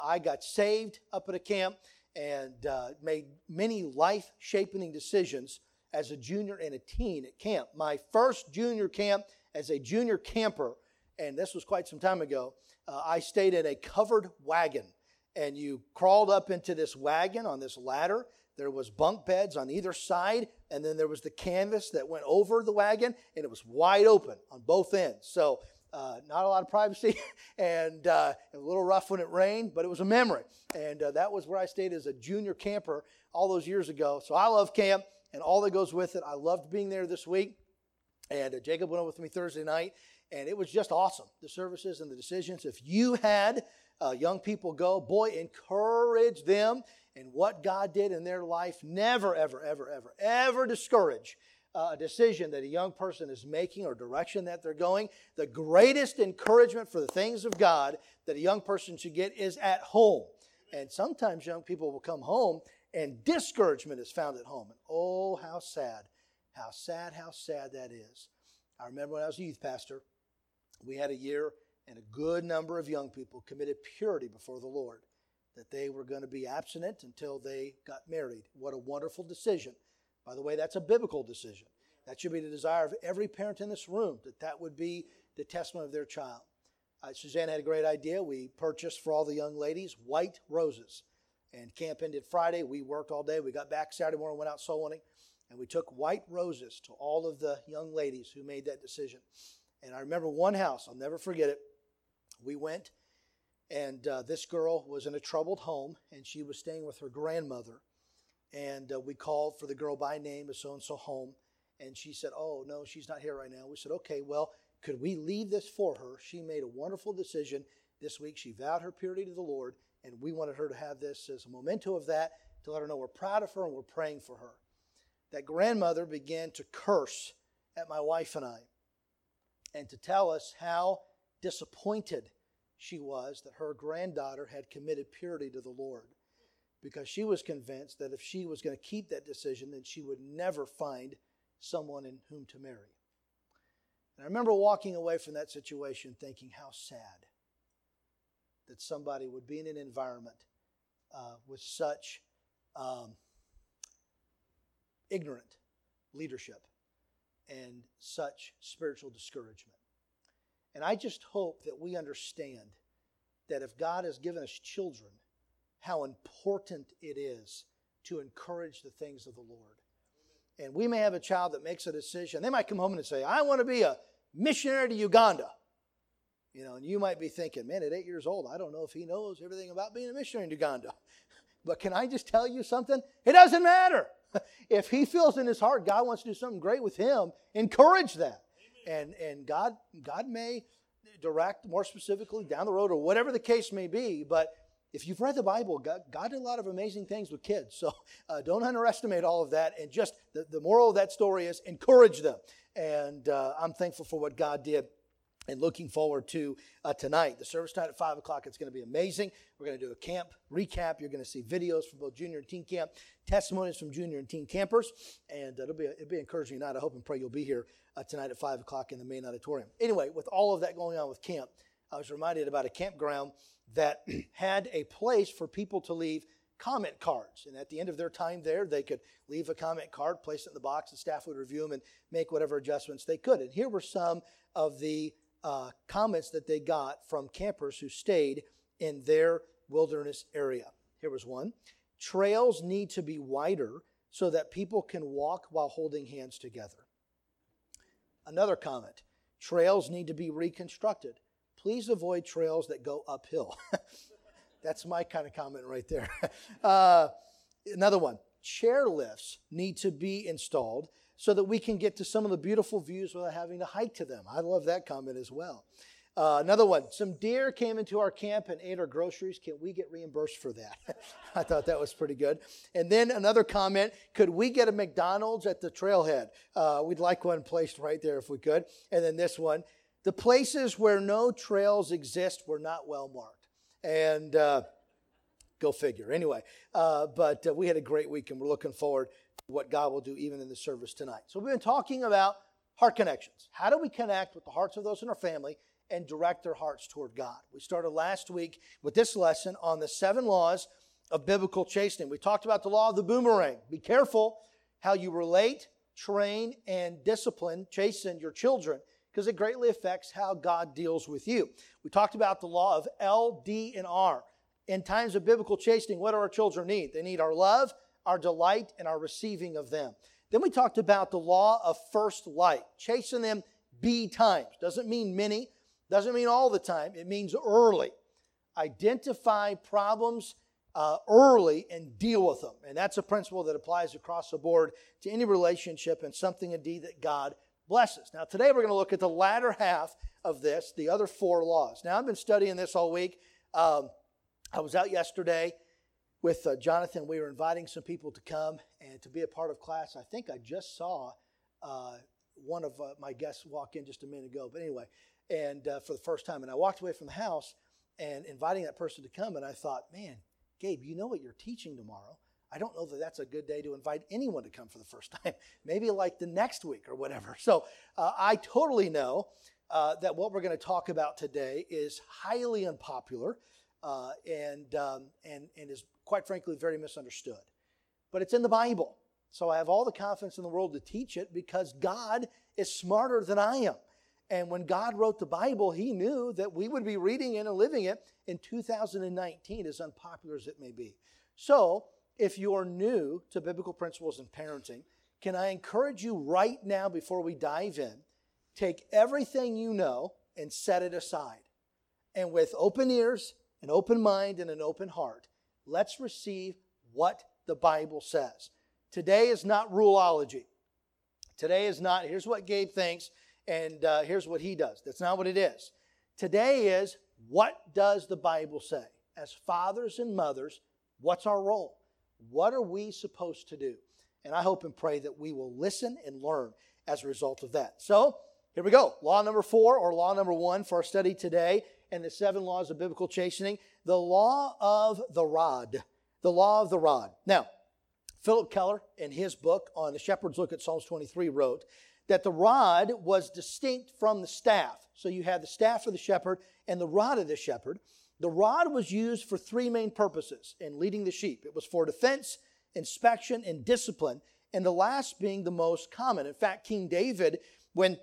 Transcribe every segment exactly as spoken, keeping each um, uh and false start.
I got saved up at a camp and uh, made many life-shaping decisions as a junior and a teen at camp. My first junior camp as a junior camper, and this was quite some time ago, uh, I stayed in a covered wagon. And you crawled up into this wagon on this ladder. There was bunk beds on either side, and then there was the canvas that went over the wagon, and it was wide open on both ends. So uh, not a lot of privacy, and uh, a little rough when it rained, but it was a memory. And uh, that was where I stayed as a junior camper all those years ago. So I love camp and all that goes with it. I loved being there this week. And uh, Jacob went over with me Thursday night, and it was just awesome, the services and the decisions. If you had uh, young people go, boy, encourage them in what God did in their life. Never, ever, ever, ever, ever discourage uh, a decision that a young person is making or direction that they're going. The greatest encouragement for the things of God that a young person should get is at home. And sometimes young people will come home and discouragement is found at home. And oh, how sad, how sad, how sad that is. I remember when I was a youth pastor, we had a year and a good number of young people committed purity before the Lord, that they were going to be abstinent until they got married. What a wonderful decision. By the way, that's a biblical decision. That should be the desire of every parent in this room, that that would be the testimony of their child. Uh, Suzanne had a great idea. We purchased for all the young ladies white roses. And camp ended Friday. We worked all day. We got back Saturday morning, went out soul winning. And we took white roses to all of the young ladies who made that decision. And I remember one house, I'll never forget it. We went, and uh, this girl was in a troubled home, and she was staying with her grandmother. And uh, we called for the girl by name, is so-and-so home. And she said, oh, no, she's not here right now. We said, okay, well, could we leave this for her? She made a wonderful decision this week. She vowed her purity to the Lord, and we wanted her to have this as a memento of that, to let her know we're proud of her and we're praying for her. That grandmother began to curse at my wife and I, and to tell us how disappointed she was that her granddaughter had committed purity to the Lord, because she was convinced that if she was going to keep that decision, then she would never find someone in whom to marry. And I remember walking away from that situation thinking how sad that somebody would be in an environment uh, with such um, ignorant leadership and such spiritual discouragement. And I just hope that we understand that if God has given us children, how important it is to encourage the things of the Lord. And we may have a child that makes a decision. They might come home and say, I want to be a missionary to Uganda. You know, and you might be thinking, man, at eight years old, I don't know if he knows everything about being a missionary in Uganda. But can I just tell you something? It doesn't matter. If he feels in his heart God wants to do something great with him, encourage that. And and God God may direct more specifically down the road or whatever the case may be. But if you've read the Bible, God, God did a lot of amazing things with kids. So uh, don't underestimate all of that. And just the, the moral of that story is encourage them. And uh, I'm thankful for what God did. And looking forward to uh, tonight. The service tonight at five o'clock. It's going to be amazing. We're going to do a camp recap. You're going to see videos from both junior and teen camp, testimonies from junior and teen campers. And uh, it'll be a, it'll be an encouraging night. I hope and pray you'll be here uh, tonight at five o'clock in the main auditorium. Anyway, with all of that going on with camp, I was reminded about a campground that had a place for people to leave comment cards. And at the end of their time there, they could leave a comment card, place it in the box, and staff would review them and make whatever adjustments they could. And here were some of the Uh, comments that they got from campers who stayed in their wilderness area. Here was one. Trails need to be wider so that people can walk while holding hands together. Another comment. Trails need to be reconstructed. Please avoid trails that go uphill. That's my kind of comment right there. uh, another one. Chair lifts need to be installed so that we can get to some of the beautiful views without having to hike to them. I love that comment as well. Uh, another one, some deer came into our camp and ate our groceries. Can we get reimbursed for that? I thought that was pretty good. And then another comment, could we get a McDonald's at the trailhead? Uh, we'd like one placed right there if we could. And then this one, the places where no trails exist were not well marked. And uh, go figure. Anyway, uh, but uh, we had a great week and we're looking forward to what God will do even in the service tonight. So we've been talking about heart connections. How do we connect with the hearts of those in our family and direct their hearts toward God. We started last week with this lesson on the seven laws of biblical chastening. We talked about the law of the boomerang. Be careful how you relate, train, and discipline, chasten your children, because it greatly affects how God deals with you. We talked about the law of L, D, and R. In times of biblical chastening, what do our children need? They need our love, our delight, and our receiving of them. Then we talked about the law of first light. Chasten them B times. Doesn't mean many. Doesn't mean all the time. It means early. Identify problems uh, early and deal with them. And that's a principle that applies across the board to any relationship and something indeed that God blesses. Now today we're going to look at the latter half of this, the other four laws. Now I've been studying this all week. Um, I was out yesterday with uh, Jonathan. We were inviting some people to come and to be a part of class. I think I just saw uh, one of uh, my guests walk in just a minute ago. But anyway, and uh, for the first time. And I walked away from the house and inviting that person to come. And I thought, man, Gabe, you know what you're teaching tomorrow. I don't know that that's a good day to invite anyone to come for the first time. Maybe like the next week or whatever. So uh, I totally know uh, that what we're going to talk about today is highly unpopular uh, and, um, and, and is quite frankly very misunderstood. But it's in the Bible. So I have all the confidence in the world to teach it because God is smarter than I am. And when God wrote the Bible, He knew that we would be reading it and living it in two thousand nineteen, as unpopular as it may be. So if you are new to biblical principles in parenting, can I encourage you right now before we dive in, take everything you know and set it aside. And with open ears, an open mind, and an open heart, let's receive what the Bible says. Today is not ruleology. Today is not, here's what Gabe thinks, and uh, here's what he does. That's not what it is. Today is, what does the Bible say? As fathers and mothers, what's our role? What are we supposed to do? And I hope and pray that we will listen and learn as a result of that. So, here we go. Law number four, or law number one for our study today, and the seven laws of biblical chastening. The law of the rod. The law of the rod. Now, Philip Keller, in his book on The Shepherd's Look at Psalms twenty-three, wrote that the rod was distinct from the staff. So you had the staff of the shepherd and the rod of the shepherd. The rod was used for three main purposes in leading the sheep. It was for defense, inspection, and discipline, and the last being the most common. In fact, King David, when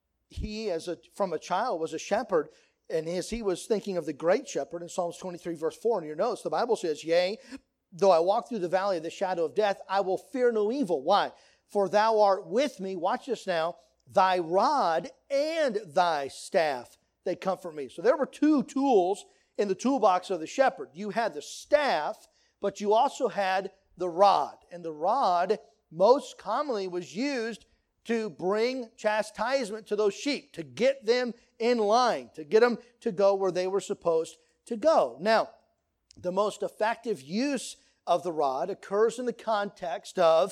he, as a from a child, was a shepherd, and as he was thinking of the great shepherd in Psalms twenty-three, verse four, in your notes, the Bible says, "Yea, though I walk through the valley of the shadow of death, I will fear no evil." Why? For thou art with me, watch this now, thy rod and thy staff, they comfort me. So there were two tools in the toolbox of the shepherd. You had the staff, but you also had the rod. And the rod most commonly was used to bring chastisement to those sheep, to get them in line, to get them to go where they were supposed to go. Now, the most effective use of the rod occurs in the context of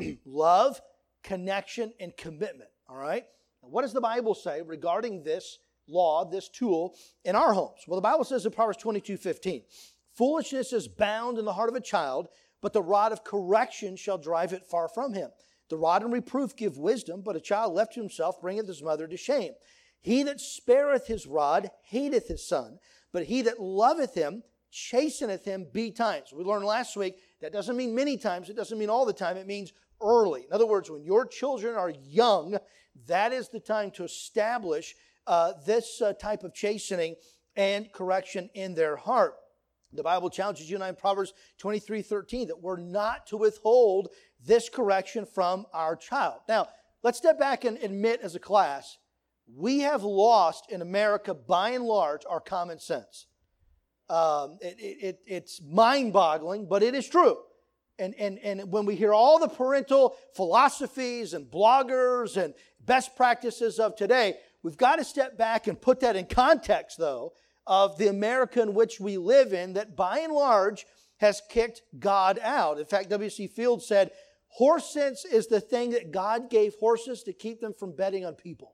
love, connection, and commitment. All right? Now, what does the Bible say regarding this law, this tool, in our homes? Well, the Bible says in Proverbs twenty-two fifteen, "Foolishness is bound in the heart of a child, but the rod of correction shall drive it far from him. The rod and reproof give wisdom, but a child left to himself bringeth his mother to shame. He that spareth his rod hateth his son, but he that loveth him chasteneth him be times." We learned last week that doesn't mean many times. It doesn't mean all the time. It means early. In other words, when your children are young, that is the time to establish uh, this uh, type of chastening and correction in their heart. The Bible challenges you and I in Proverbs twenty-three thirteen that we're not to withhold this correction from our child. Now, let's step back and admit as a class, we have lost in America, by and large, our common sense. Um, it, it, it's mind-boggling, but it is true. And, and, and when we hear all the parental philosophies and bloggers and best practices of today, we've got to step back and put that in context, though, of the America in which we live in that, by and large, has kicked God out. In fact, W C Fields said, horse sense is the thing that God gave horses to keep them from betting on people.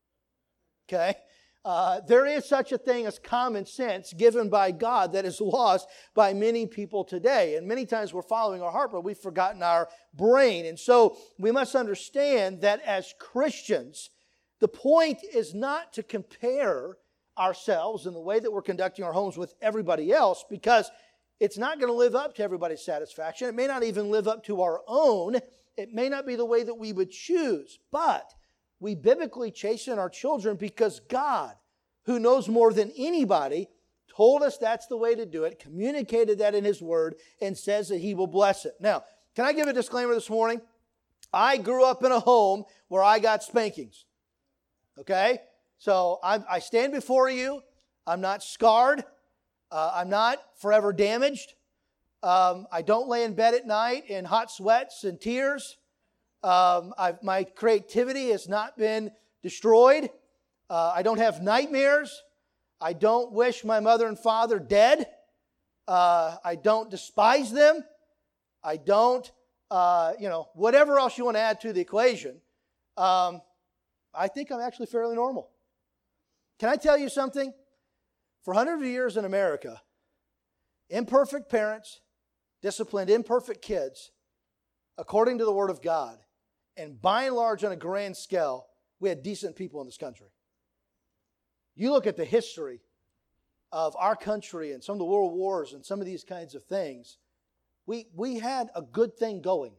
Okay? Uh, there is such a thing as common sense given by God that is lost by many people today. And many times we're following our heart, but we've forgotten our brain. And so we must understand that as Christians, the point is not to compare ourselves and the way that we're conducting our homes with everybody else, because it's not going to live up to everybody's satisfaction. It may not even live up to our own. It may not be the way that we would choose, but we biblically chasten our children because God, who knows more than anybody, told us that's the way to do it, communicated that in His Word, and says that He will bless it. Now, can I give a disclaimer this morning? I grew up in a home where I got spankings. Okay? So I, I stand before you. I'm not scarred. Uh, I'm not forever damaged. Um, I don't lay in bed at night in hot sweats and tears. Um, I've, my creativity has not been destroyed. Uh, I don't have nightmares. I don't wish my mother and father dead. Uh, I don't despise them. I don't, uh, you know, whatever else you want to add to the equation. Um, I think I'm actually fairly normal. Can I tell you something? For hundreds of years in America, imperfect parents disciplined imperfect kids according to the Word of God. And by and large, on a grand scale, we had decent people in this country. You look at the history of our country and some of the world wars and some of these kinds of things, we, we had a good thing going.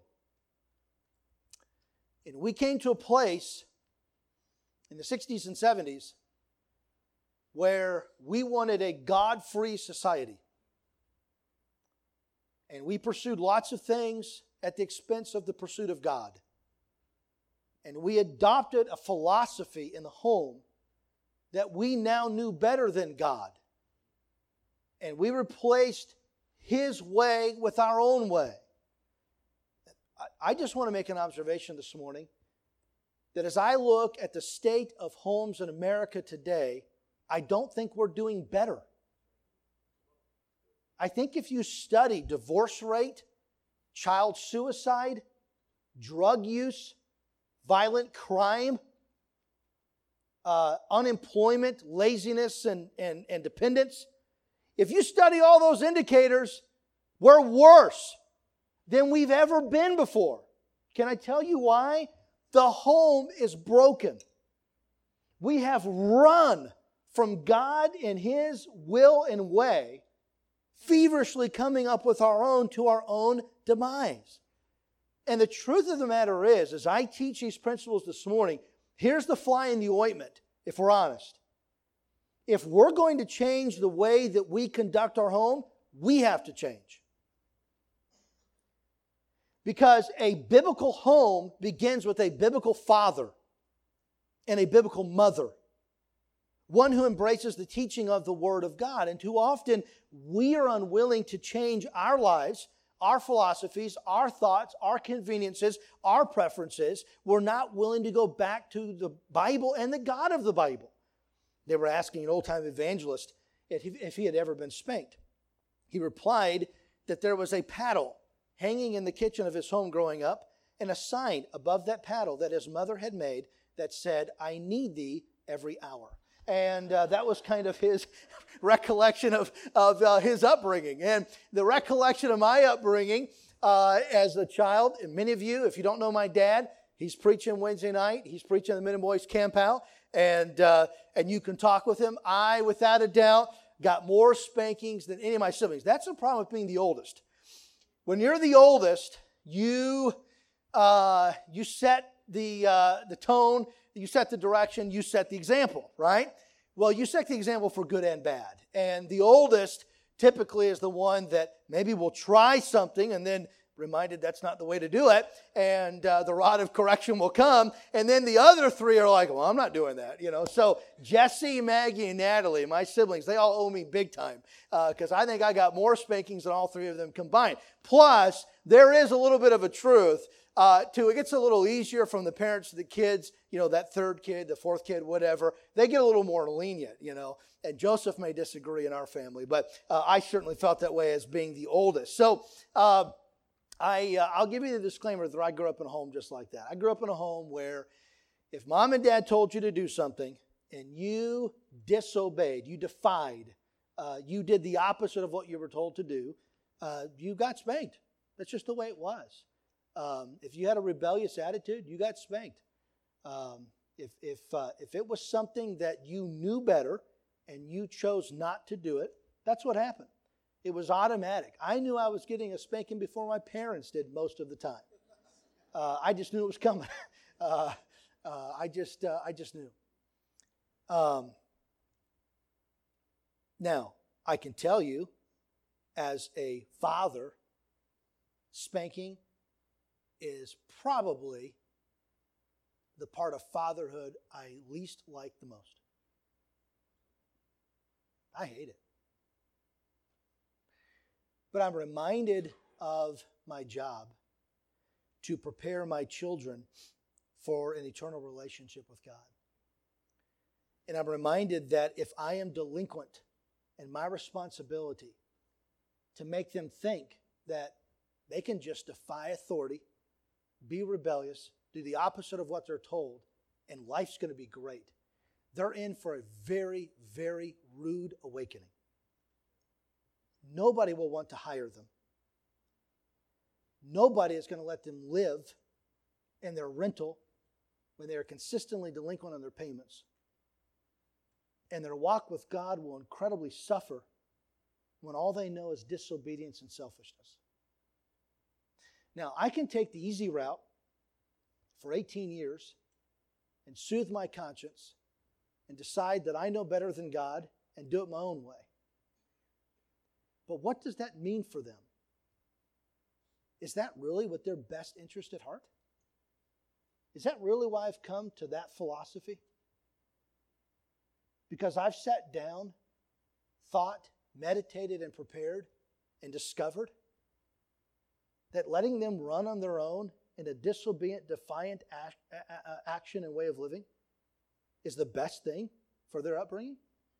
And we came to a place in the sixties and seventies where we wanted a God-free society. And we pursued lots of things at the expense of the pursuit of God. And we adopted a philosophy in the home that we now knew better than God. And we replaced His way with our own way. I just want to make an observation this morning that as I look at the state of homes in America today, I don't think we're doing better. I think if you study divorce rate, child suicide, drug use, violent crime, uh, unemployment, laziness, and, and, and dependence, if you study all those indicators, we're worse than we've ever been before. Can I tell you why? The home is broken. We have run from God and His will and way, feverishly coming up with our own to our own demise. And the truth of the matter is, as I teach these principles this morning, here's the fly in the ointment, if we're honest. If we're going to change the way that we conduct our home, we have to change. Because a biblical home begins with a biblical father and a biblical mother. One who embraces the teaching of the Word of God. And too often, we are unwilling to change our lives, our philosophies, our thoughts, our conveniences, our preferences. We're not willing to go back to the Bible and the God of the Bible. They were asking an old-time evangelist if he, if he had ever been spanked. He replied that there was a paddle hanging in the kitchen of his home growing up and a sign above that paddle that his mother had made that said, "I need thee every hour." And uh, that was kind of his recollection of, of uh, his upbringing. And the recollection of my upbringing uh, as a child, and many of you, if you don't know my dad, he's preaching Wednesday night. He's preaching at the Men and Boys Camp Out. And, uh, and you can talk with him. I, without a doubt, got more spankings than any of my siblings. That's the problem with being the oldest. When you're the oldest, you, uh, you set the, uh, the tone, you set the direction, you set the example, right? Well, you set the example for good and bad. And the oldest typically is the one that maybe will try something and then reminded that's not the way to do it. And uh, the rod of correction will come. And then the other three are like, well, I'm not doing that. You know. So Jesse, Maggie, and Natalie, my siblings, they all owe me big time. Because uh, I think I got more spankings than all three of them combined. Plus, there is a little bit of a truth Uh, to it gets a little easier from the parents to the kids, you know, that third kid, the fourth kid, whatever. They get a little more lenient, you know. And Joseph may disagree in our family, but uh, I certainly felt that way as being the oldest. So uh, I, uh, I'll give you the disclaimer that I grew up in a home just like that. I grew up in a home where if mom and dad told you to do something and you disobeyed, you defied, uh, you did the opposite of what you were told to do, uh, you got spanked. That's just the way it was. Um, if you had a rebellious attitude, you got spanked. Um, if if uh, if it was something that you knew better and you chose not to do it, that's what happened. It was automatic. I knew I was getting a spanking before my parents did most of the time. Uh, I just knew it was coming. uh, uh, I just, uh, I just knew. Um, now, I can tell you, as a father, spanking is probably the part of fatherhood I least like the most. I hate it. But I'm reminded of my job to prepare my children for an eternal relationship with God. And I'm reminded that if I am delinquent in my responsibility to make them think that they can just defy authority, be rebellious, do the opposite of what they're told, and life's going to be great, they're in for a very, very rude awakening. Nobody will want to hire them. Nobody is going to let them live in their rental when they are consistently delinquent on their payments. And their walk with God will incredibly suffer when all they know is disobedience and selfishness. Now, I can take the easy route for eighteen years and soothe my conscience and decide that I know better than God and do it my own way. But what does that mean for them? Is that really with their best interest at heart? Is that really why I've come to that philosophy? Because I've sat down, thought, meditated, and prepared, and discovered that letting them run on their own in a disobedient, defiant action and way of living is the best thing for their upbringing?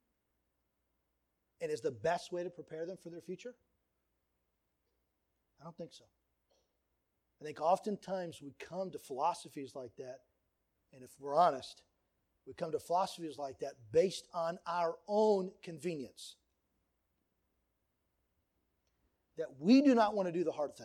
And is the best way to prepare them for their future? I don't think so. I think oftentimes we come to philosophies like that, and if we're honest, we come to philosophies like that based on our own convenience. That we do not want to do the hard thing.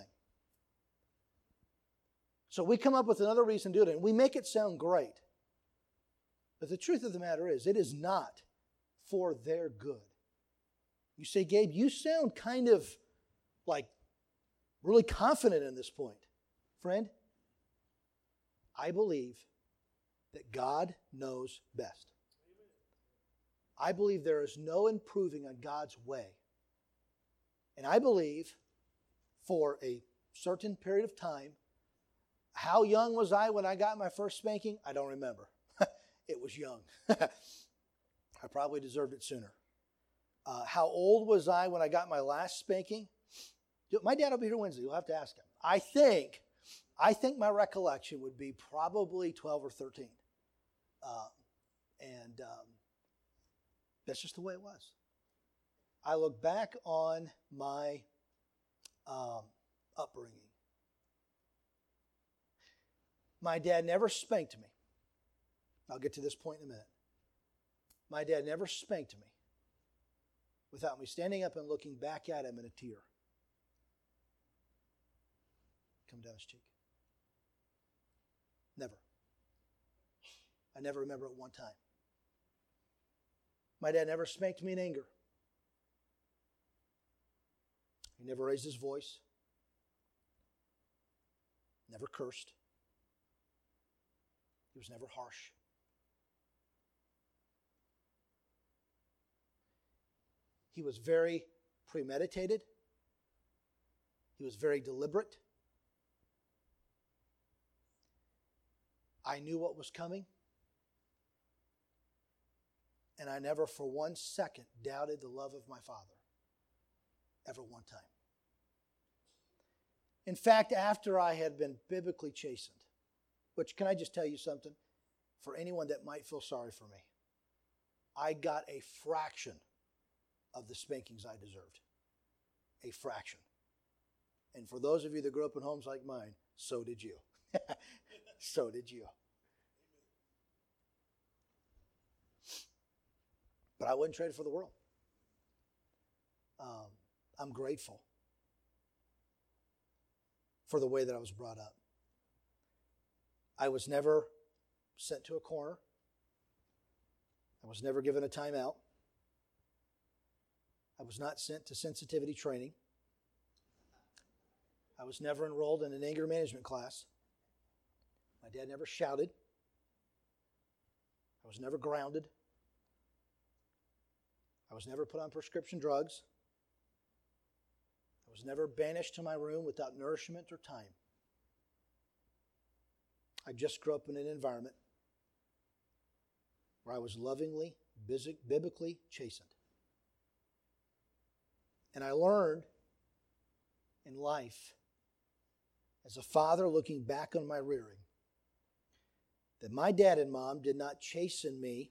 So we come up with another reason to do it, and we make it sound great. But the truth of the matter is, it is not for their good. You say, Gabe, you sound kind of like really confident in this point. Friend, I believe that God knows best. I believe there is no improving on God's way. And I believe for a certain period of time, how young was I when I got my first spanking? I don't remember. It was young. I probably deserved it sooner. Uh, how old was I when I got my last spanking? My dad will be here Wednesday. You'll have to ask him. I think, I think my recollection would be probably twelve or thirteen. Uh, and um, that's just the way it was. I look back on my um, upbringing. My dad never spanked me. I'll get to this point in a minute. My dad never spanked me without me standing up and looking back at him in a tear come down his cheek. Never. I never remember it one time. My dad never spanked me in anger. He never raised his voice. Never cursed. He was never harsh. He was very premeditated. He was very deliberate. I knew what was coming. And I never for one second doubted the love of my Father. Ever one time. In fact, after I had been biblically chastened, which, can I just tell you something? For anyone that might feel sorry for me, I got a fraction of the spankings I deserved. A fraction. And for those of you that grew up in homes like mine, so did you. So did you. But I wouldn't trade it for the world. Um, I'm grateful for the way that I was brought up. I was never sent to a corner. I was never given a timeout. I was not sent to sensitivity training. I was never enrolled in an anger management class. My dad never shouted. I was never grounded. I was never put on prescription drugs. I was never banished to my room without nourishment or time. I just grew up in an environment where I was lovingly, biblically chastened. And I learned in life, as a father looking back on my rearing, that my dad and mom did not chasten me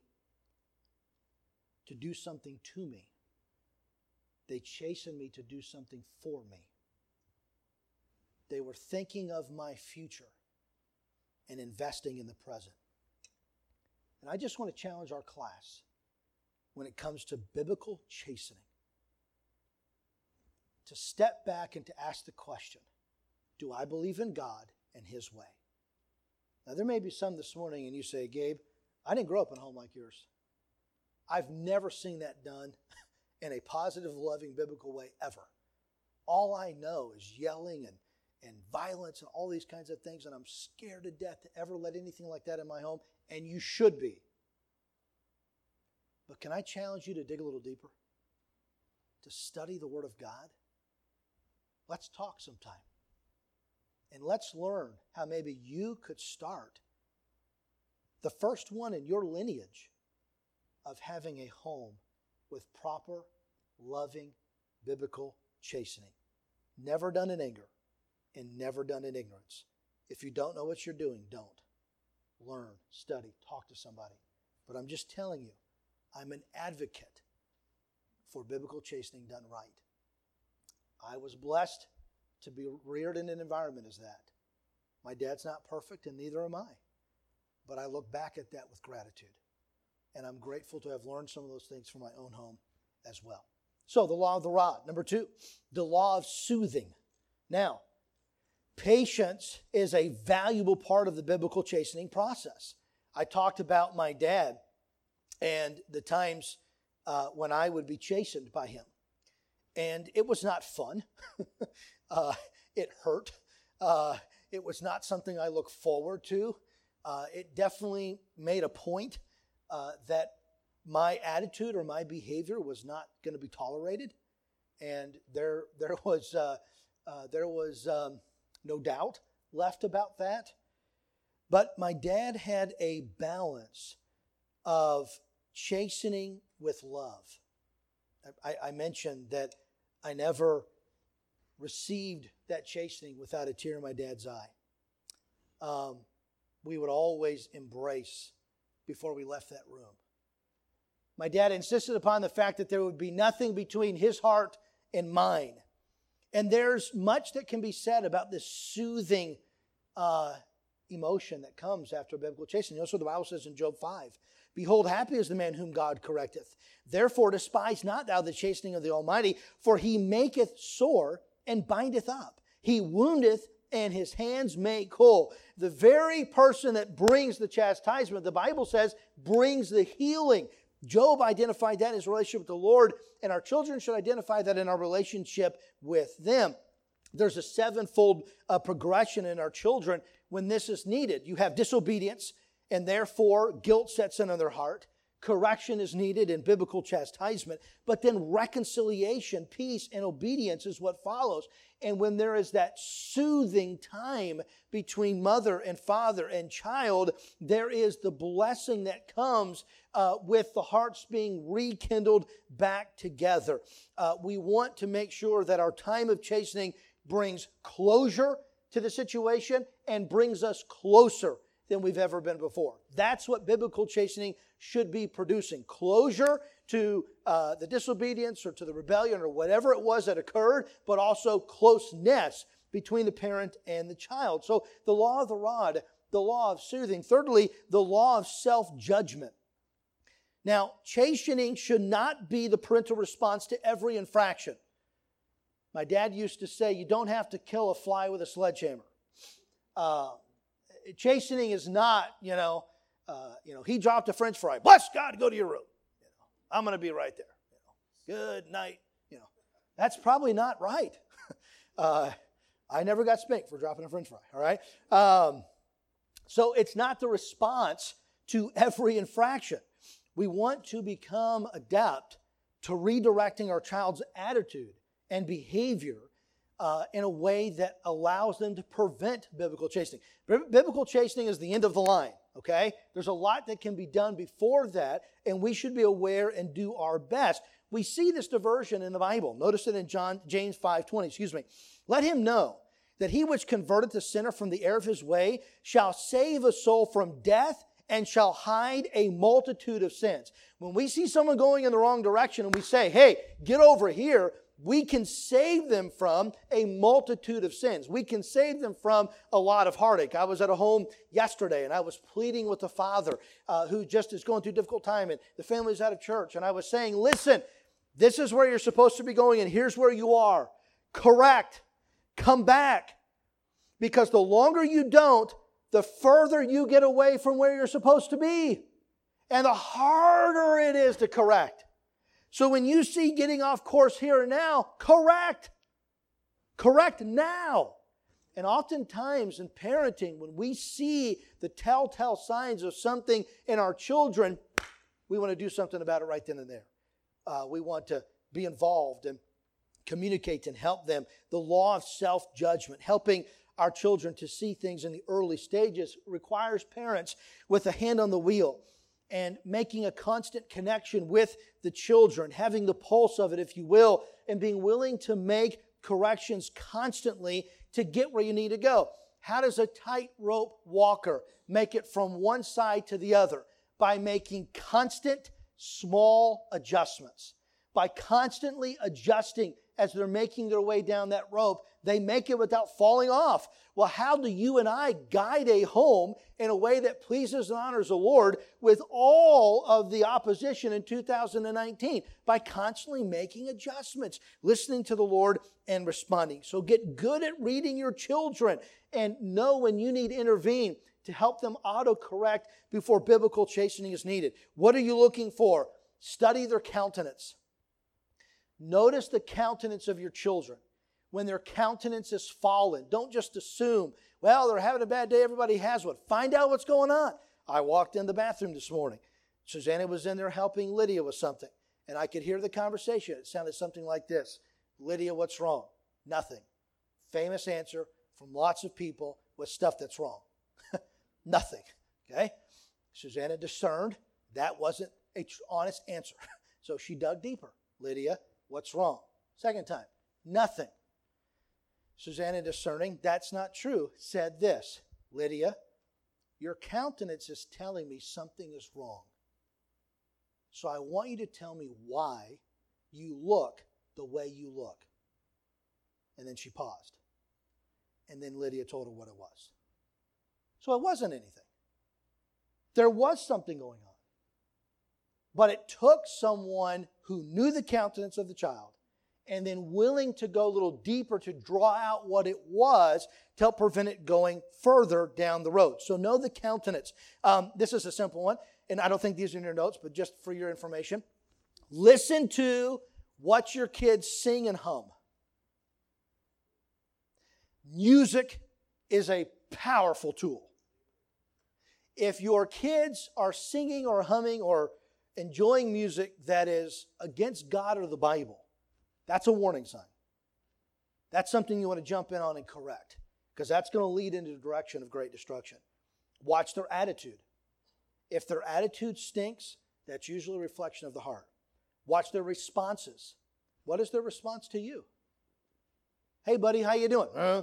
to do something to me. They chastened me to do something for me. They were thinking of my future and investing in the present. And I just want to challenge our class when it comes to biblical chastening to step back and to ask the question, do I believe in God and His way? Now, there may be some this morning and you say, Gabe, I didn't grow up in a home like yours. I've never seen that done in a positive, loving, biblical way ever. All I know is yelling and, and violence and all these kinds of things, and I'm scared to death to ever let anything like that in my home, and you should be. But can I challenge you to dig a little deeper? To study the Word of God? Let's talk sometime. And let's learn how maybe you could start the first one in your lineage of having a home with proper, loving, biblical chastening. Never done in anger and never done in ignorance. If you don't know what you're doing, don't. Learn, study, talk to somebody. But I'm just telling you, I'm an advocate for biblical chastening done right. I was blessed to be reared in an environment as that. My dad's not perfect, and neither am I. But I look back at that with gratitude. And I'm grateful to have learned some of those things from my own home as well. So, the law of the rod. Number two, the law of soothing. Now, patience is a valuable part of the biblical chastening process. I talked about my dad and the times uh, when I would be chastened by him. And it was not fun. uh, it hurt. Uh, it was not something I look forward to. Uh, it definitely made a point uh, that my attitude or my behavior was not going to be tolerated. And there, there was, uh, uh, there was um, no doubt left about that. But my dad had a balance of chastening with love. I, I mentioned that I never received that chastening without a tear in my dad's eye. Um, we would always embrace before we left that room. My dad insisted upon the fact that there would be nothing between his heart and mine. And there's much that can be said about this soothing uh, emotion that comes after biblical chastening. That's what the Bible says in Job five. Behold, happy is the man whom God correcteth. Therefore despise not thou the chastening of the Almighty, for He maketh sore and bindeth up. He woundeth and His hands make whole. The very person that brings the chastisement, the Bible says, brings the healing. Job identified that in his relationship with the Lord, and our children should identify that in our relationship with them. There's a sevenfold uh, progression in our children when this is needed. You have disobedience, and therefore guilt sets in on their heart. Correction is needed in biblical chastisement, but then reconciliation, peace, and obedience is what follows. And when there is that soothing time between mother and father and child, there is the blessing that comes uh, with the hearts being rekindled back together. Uh, we want to make sure that our time of chastening brings closure to the situation and brings us closer than we've ever been before. That's what biblical chastening should be producing. Closure to uh, the disobedience or to the rebellion or whatever it was that occurred, but also closeness between the parent and the child. So the law of the rod, the law of soothing. Thirdly, the law of self-judgment. Now, chastening should not be the parental response to every infraction. My dad used to say, you don't have to kill a fly with a sledgehammer. Uh, chastening is not, you know, uh, you know, he dropped a French fry. Bless God, go to your room. You know, I'm going to be right there. You know, good night. That's probably not right. uh, I never got spanked for dropping a french fry, all right? Um, so it's not the response to every infraction. We want to become adept to redirecting our child's attitude and behavior uh, in a way that allows them to prevent biblical chastening. B- biblical chastening is the end of the line, okay? There's a lot that can be done before that, and we should be aware and do our best. We see this diversion in the Bible. Notice it in John, James five twenty, excuse me. Let him know that he which converteth the sinner from the error of his way shall save a soul from death and shall hide a multitude of sins. When we see someone going in the wrong direction and we say, hey, get over here, we can save them from a multitude of sins. We can save them from a lot of heartache. I was at a home yesterday and I was pleading with the father uh, who just is going through a difficult time and the family's out of church. And I was saying, listen, this is where you're supposed to be going and here's where you are. Correct. Come back. Because the longer you don't, the further you get away from where you're supposed to be. And the harder it is to correct. So when you see getting off course here and now, correct. Correct now. And oftentimes in parenting, when we see the telltale signs of something in our children, we want to do something about it right then and there. Uh, we want to be involved and communicate and help them. The law of self-judgment, helping our children to see things in the early stages, requires parents with a hand on the wheel and making a constant connection with the children, having the pulse of it, if you will, and being willing to make corrections constantly to get where you need to go. How does a tightrope walker make it from one side to the other? By making constant, small adjustments. By constantly adjusting as they're making their way down that rope, they make it without falling off. Well, how do you and I guide a home in a way that pleases and honors the Lord with all of the opposition in two thousand nineteen? By constantly making adjustments, listening to the Lord and responding. So get good at reading your children and know when you need to intervene to help them autocorrect before biblical chastening is needed. What are you looking for? Study their countenance. Notice the countenance of your children. When their countenance is fallen, don't just assume, well, they're having a bad day, everybody has one. Find out what's going on. I walked in the bathroom this morning. Susanna was in there helping Lydia with something, and I could hear the conversation. It sounded something like this. Lydia, what's wrong? Nothing. Famous answer from lots of people with stuff that's wrong. Nothing. Okay? Susanna discerned that wasn't an honest answer. So she dug deeper. Lydia, what's wrong? Second time, nothing. Susanna, discerning that's not true, said this. Lydia, your countenance is telling me something is wrong. So I want you to tell me why you look the way you look. And then she paused. And then Lydia told her what it was. So it wasn't anything. There was something going on. But it took someone who knew the countenance of the child and then willing to go a little deeper to draw out what it was to help prevent it going further down the road. So know the countenance. Um, this is a simple one, and I don't think these are in your notes, but just for your information. Listen to what your kids sing and hum. Music is a powerful tool. If your kids are singing or humming or enjoying music that is against God or the Bible, that's a warning sign. That's something you want to jump in on and correct, because that's going to lead into the direction of great destruction. Watch their attitude. If their attitude stinks, that's usually a reflection of the heart. Watch their responses. What is their response to you? Hey, buddy, how you doing? Uh,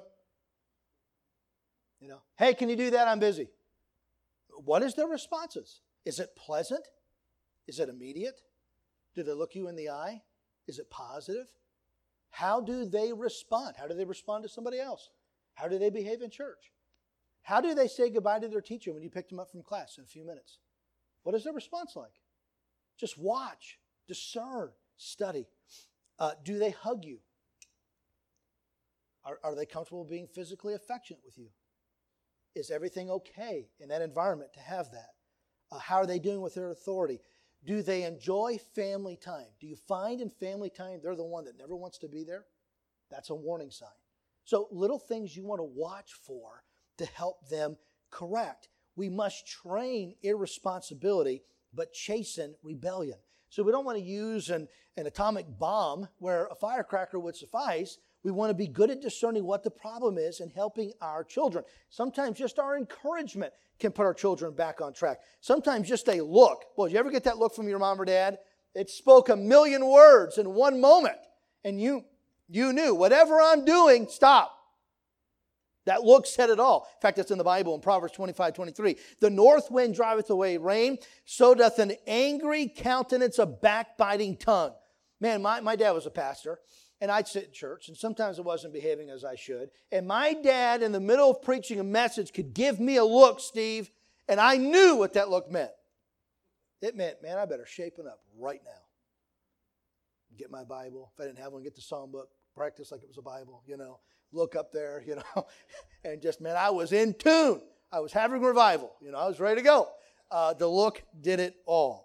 you know, hey, can you do that? I'm busy. What is their responses? Is it pleasant? Is it immediate? Do they look you in the eye? Is it positive? How do they respond? How do they respond to somebody else? How do they behave in church? How do they say goodbye to their teacher when you pick them up from class in a few minutes? What is their response like? Just watch, discern, study. Uh, do they hug you? Are, are they comfortable being physically affectionate with you? Is everything okay in that environment to have that? Uh, how are they doing with their authority? Do they enjoy family time? Do you find in family time they're the one that never wants to be there? That's a warning sign. So little things you want to watch for to help them correct. We must train irresponsibility, but chasten rebellion. So we don't want to use an, an atomic bomb where a firecracker would suffice. We want to be good at discerning what the problem is and helping our children. Sometimes just our encouragement can put our children back on track. Sometimes just a look. Well, did you ever get that look from your mom or dad? It spoke a million words in one moment. And you, you knew, whatever I'm doing, stop. That look said it all. In fact, it's in the Bible in Proverbs twenty-five, twenty-three. The north wind driveth away rain, so doth an angry countenance a backbiting tongue. Man, my, my dad was a pastor, and I'd sit in church, and sometimes I wasn't behaving as I should. And my dad, in the middle of preaching a message, could give me a look, Steve, and I knew what that look meant. It meant, man, I better shapen up right now. Get my Bible. If I didn't have one, get the song book. Practice like it was a Bible, you know. Look up there, you know. And just, man, I was in tune. I was having revival. You know, I was ready to go. Uh, the look did it all.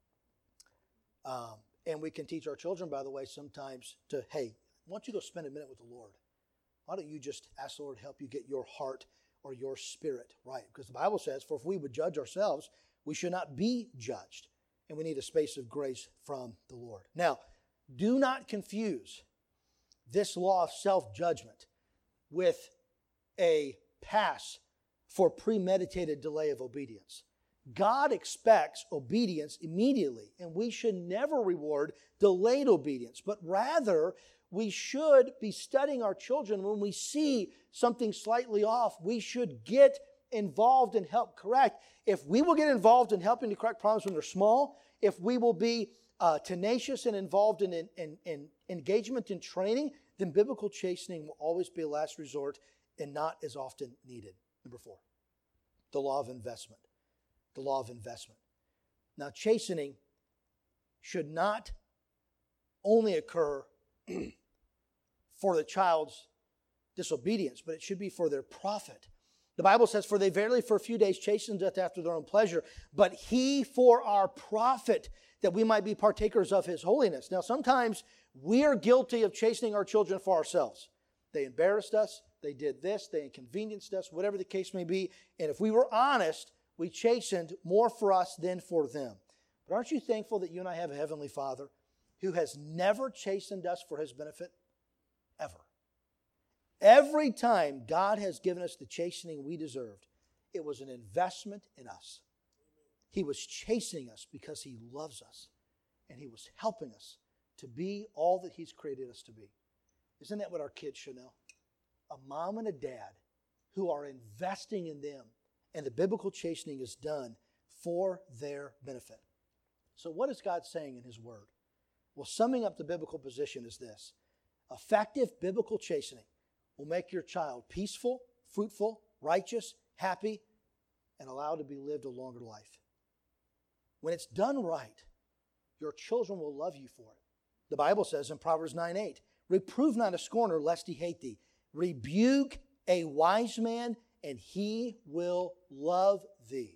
Um, and we can teach our children, by the way, sometimes to, hey, why don't you go spend a minute with the Lord? Why don't you just ask the Lord to help you get your heart or your spirit right? Because the Bible says, for if we would judge ourselves, we should not be judged. And we need a space of grace from the Lord. Now, do not confuse this law of self-judgment with a pass for premeditated delay of obedience. God expects obedience immediately, and we should never reward delayed obedience, but rather we should be studying our children. When we see something slightly off, we should get involved and help correct. If we will get involved in helping to correct problems when they're small, if we will be uh, tenacious and involved in, in, in, in engagement in training, then biblical chastening will always be a last resort and not as often needed. Number four, the law of investment. The law of investment. Now, chastening should not only occur for the child's disobedience, but it should be for their profit. The Bible says, for they verily for a few days chastened us after their own pleasure, but he for our profit, that we might be partakers of his holiness. Now, sometimes we are guilty of chastening our children for ourselves. They embarrassed us, they did this, they inconvenienced us, whatever the case may be. And if we were honest, we chastened more for us than for them. But aren't you thankful that you and I have a Heavenly Father who has never chastened us for his benefit? Ever. Every time God has given us the chastening we deserved, it was an investment in us. He was chastening us because he loves us, and he was helping us to be all that he's created us to be. Isn't that what our kids should know? A mom and a dad who are investing in them, and the biblical chastening is done for their benefit. So what is God saying in his word? Well, summing up the biblical position is this. Effective biblical chastening will make your child peaceful, fruitful, righteous, happy, and allowed to be lived a longer life. When it's done right, your children will love you for it. The Bible says in Proverbs nine eight, reprove not a scorner lest he hate thee. Rebuke a wise man, and he will love thee.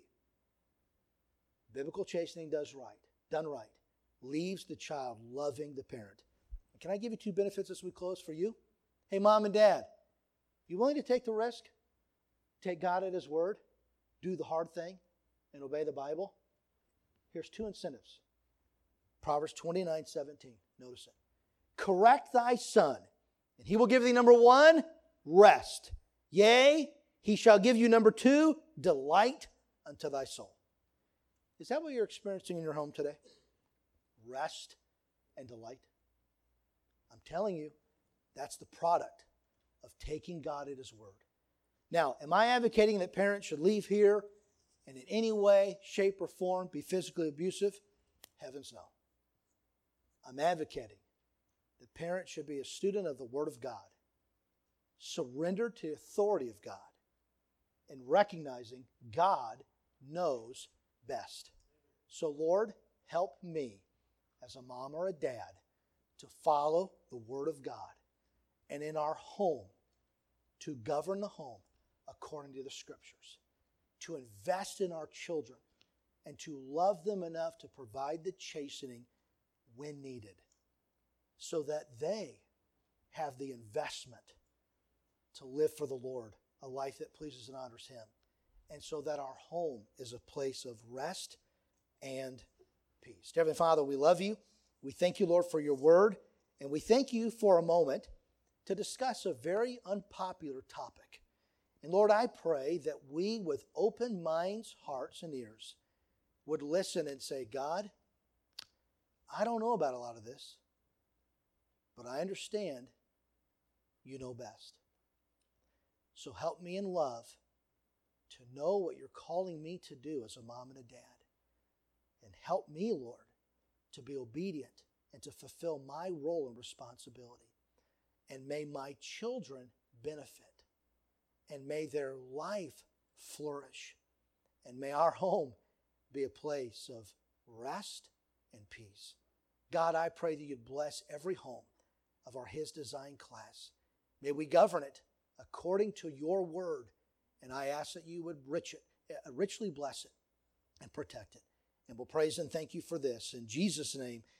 Biblical chastening does right, done right, leaves the child loving the parent. Can I give you two benefits as we close for you? Hey, mom and dad, you willing to take the risk? Take God at his word? Do the hard thing and obey the Bible? Here's two incentives. Proverbs twenty-nine seventeen. Notice it. Correct thy son, and he will give thee, number one, rest. Yea, he shall give you, number two, delight unto thy soul. Is that what you're experiencing in your home today? Rest and delight? I'm telling you, that's the product of taking God at his word. Now, am I advocating that parents should leave here and in any way, shape, or form be physically abusive? Heavens no. I'm advocating that parents should be a student of the Word of God, surrendered to the authority of God, and recognizing God knows best. So, Lord, help me as a mom or a dad to follow the Word of God, and in our home to govern the home according to the Scriptures, to invest in our children and to love them enough to provide the chastening when needed, so that they have the investment to live for the Lord, a life that pleases and honors Him, and so that our home is a place of rest and peace. Heavenly Father, we love you. We thank you, Lord, for your word, and we thank you for a moment to discuss a very unpopular topic. And Lord, I pray that we, with open minds, hearts, and ears, would listen and say, God, I don't know about a lot of this, but I understand you know best. So help me in love to know what you're calling me to do as a mom and a dad. And help me, Lord, to be obedient and to fulfill my role and responsibility. And may my children benefit. And may their life flourish. And may our home be a place of rest and peace. God, I pray that you'd bless every home of our His Design class. May we govern it according to your word. And I ask that you would rich it, richly bless it and protect it. And we'll praise and thank you for this. In Jesus' name,